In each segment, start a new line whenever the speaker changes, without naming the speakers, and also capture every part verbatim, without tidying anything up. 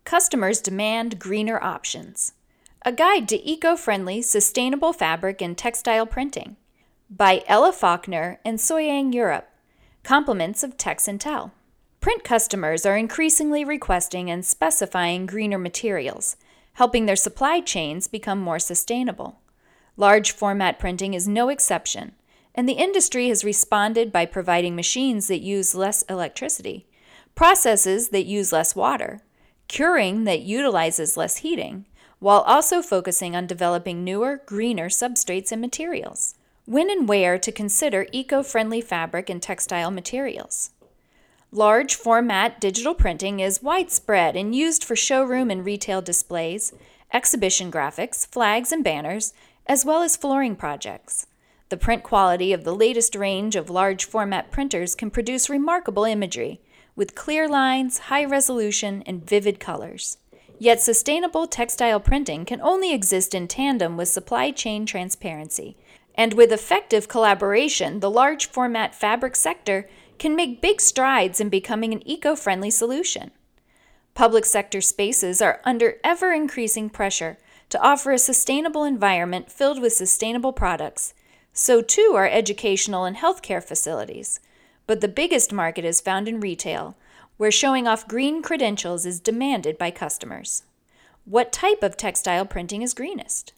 Customers demand greener options. A guide to eco-friendly, sustainable fabric and textile printing by Ella Faulkner and Soyang Europe. Compliments of Tex and Tell. Print customers are increasingly requesting and specifying greener materials, helping their supply chains become more sustainable. Large format printing is no exception, and the industry has responded by providing machines that use less electricity, processes that use less water, curing that utilizes less heating, while also focusing on developing newer, greener substrates and materials. When and where to consider eco-friendly fabric and textile materials. Large format digital printing is widespread and used for showroom and retail displays, exhibition graphics, flags and banners, as well as flooring projects. The print quality of the latest range of large format printers can produce remarkable imagery, with clear lines, high resolution, and vivid colors. Yet sustainable textile printing can only exist in tandem with supply chain transparency, and with effective collaboration, the large format fabric sector can make big strides in becoming an eco-friendly solution. Public sector spaces are under ever-increasing pressure to offer a sustainable environment filled with sustainable products. So too are educational and healthcare facilities. But the biggest market is found in retail, where showing off green credentials is demanded by customers. What type of textile printing is greenest?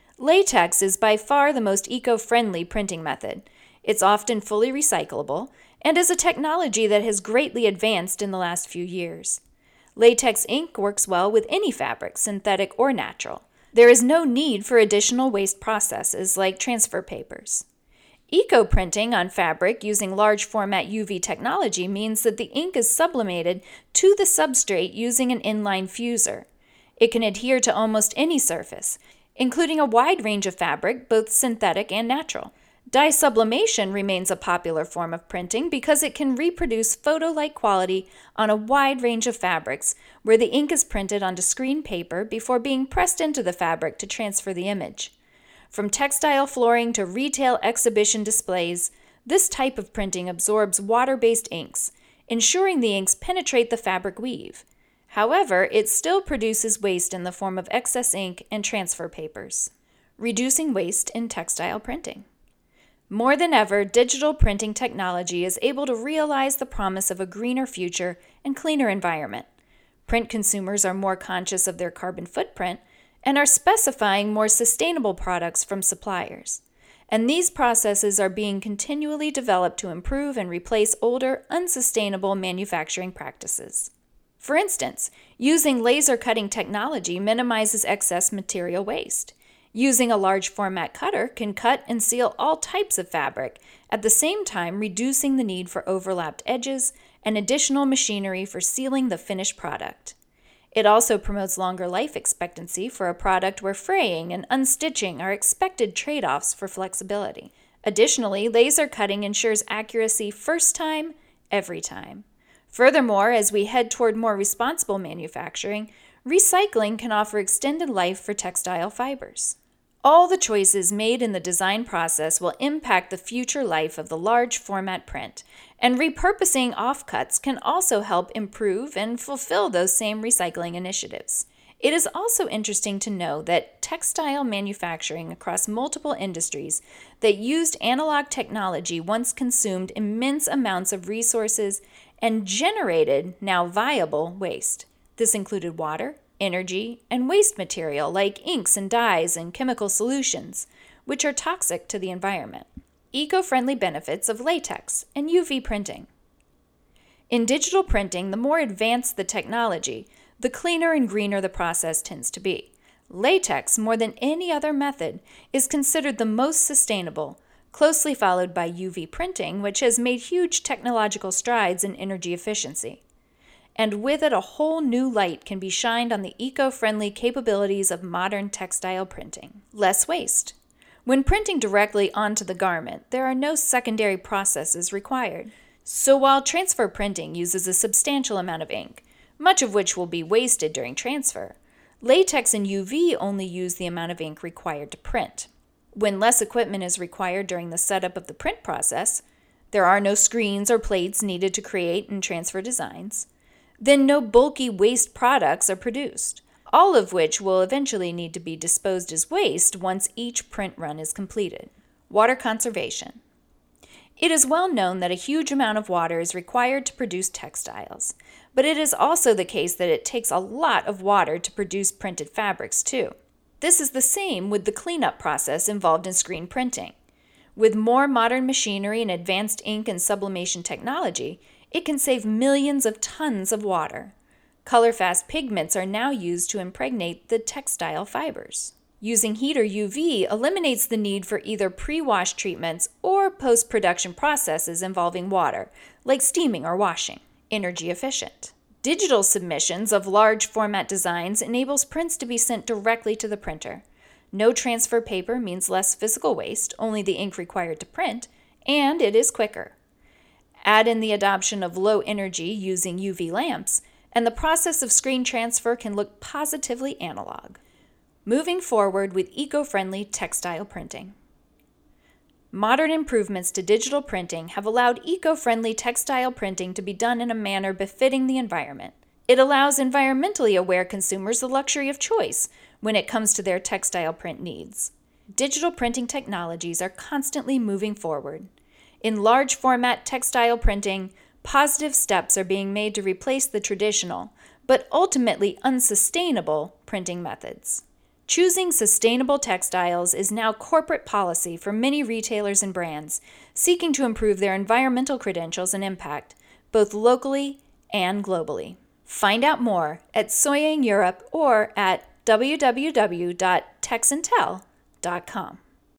Latex is by far the most eco-friendly printing method. It's often fully recyclable and is a technology that has greatly advanced in the last few years. Latex ink works well with any fabric, synthetic or natural. There is no need for additional waste processes like transfer papers. Eco-printing on fabric using large format U V technology means that the ink is sublimated to the substrate using an inline fuser. It can adhere to almost any surface, including a wide range of fabric, both synthetic and natural. Dye sublimation remains a popular form of printing because it can reproduce photo-like quality on a wide range of fabrics, where the ink is printed onto screen paper before being pressed into the fabric to transfer the image. From textile flooring to retail exhibition displays, this type of printing absorbs water-based inks, ensuring the inks penetrate the fabric weave. However, it still produces waste in the form of excess ink and transfer papers. Reducing waste in textile printing. More than ever, digital printing technology is able to realize the promise of a greener future and cleaner environment. Print consumers are more conscious of their carbon footprint and are specifying more sustainable products from suppliers. And these processes are being continually developed to improve and replace older, unsustainable manufacturing practices. For instance, using laser cutting technology minimizes excess material waste. Using a large format cutter can cut and seal all types of fabric, at the same time reducing the need for overlapped edges and additional machinery for sealing the finished product. It also promotes longer life expectancy for a product where fraying and unstitching are expected trade-offs for flexibility. Additionally, laser cutting ensures accuracy first time, every time. Furthermore, as we head toward more responsible manufacturing, recycling can offer extended life for textile fibers. All the choices made in the design process will impact the future life of the large format print, and repurposing offcuts can also help improve and fulfill those same recycling initiatives. It is also interesting to know that textile manufacturing across multiple industries that used analog technology once consumed immense amounts of resources and generated now viable waste. This included water, energy, and waste material like inks and dyes and chemical solutions, which are toxic to the environment. Eco-friendly benefits of latex and U V printing. In digital printing, the more advanced the technology, the cleaner and greener the process tends to be. Latex, more than any other method, is considered the most sustainable, closely followed by U V printing, which has made huge technological strides in energy efficiency. And with it, a whole new light can be shined on the eco-friendly capabilities of modern textile printing. Less waste. When printing directly onto the garment, there are no secondary processes required. So while transfer printing uses a substantial amount of ink, much of which will be wasted during transfer, latex and U V only use the amount of ink required to print. When less equipment is required during the setup of the print process, there are no screens or plates needed to create and transfer designs. then no bulky waste products are produced, all of which will eventually need to be disposed as waste once each print run is completed. Water conservation. It is well known that a huge amount of water is required to produce textiles, but it is also the case that it takes a lot of water to produce printed fabrics too. This is the same with the cleanup process involved in screen printing. With more modern machinery and advanced ink and sublimation technology, it can save millions of tons of water. Color-fast pigments are now used to impregnate the textile fibers. Using heat or U V eliminates the need for either pre-wash treatments or post-production processes involving water, like steaming or washing. Energy efficient. Digital submissions of large format designs enables prints to be sent directly to the printer. No transfer paper means less physical waste, only the ink required to print, and it is quicker. Add in the adoption of low energy using U V lamps, and the process of screen transfer can look positively analog. Moving forward with eco-friendly textile printing. Modern improvements to digital printing have allowed eco-friendly textile printing to be done in a manner befitting the environment. It allows environmentally aware consumers the luxury of choice when it comes to their textile print needs. Digital printing technologies are constantly moving forward. In large format textile printing, positive steps are being made to replace the traditional, but ultimately unsustainable, printing methods. Choosing sustainable textiles is now corporate policy for many retailers and brands seeking to improve their environmental credentials and impact, both locally and globally. Find out more at Soyang Europe or at w w w dot texintel dot com.